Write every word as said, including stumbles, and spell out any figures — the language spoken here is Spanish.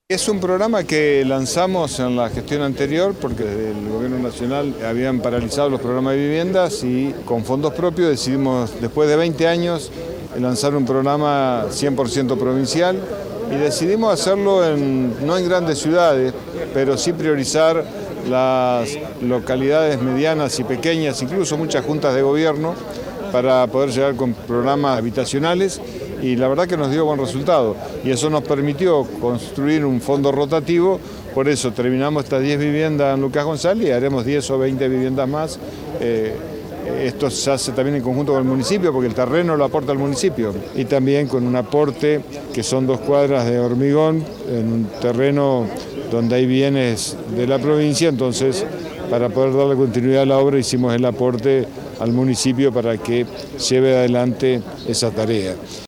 Es un programa que lanzamos en la gestión anterior porque desde el gobierno nacional habían paralizado los programas de viviendas y con fondos propios decidimos, después de veinte años, lanzar un programa cien por ciento provincial y decidimos hacerlo en, no en grandes ciudades, pero sí priorizar las localidades medianas y pequeñas, incluso muchas juntas de gobierno, para poder llegar con programas habitacionales. Y la verdad que nos dio buen resultado y eso nos permitió construir un fondo rotativo. Por eso terminamos estas diez viviendas en Lucas González y haremos diez o veinte viviendas más. Eh, esto se hace también en conjunto con el municipio porque el terreno lo aporta el municipio y también con un aporte que son dos cuadras de hormigón en un terreno donde hay bienes de la provincia. Entonces, para poder darle continuidad a la obra hicimos el aporte al municipio para que lleve adelante esa tarea.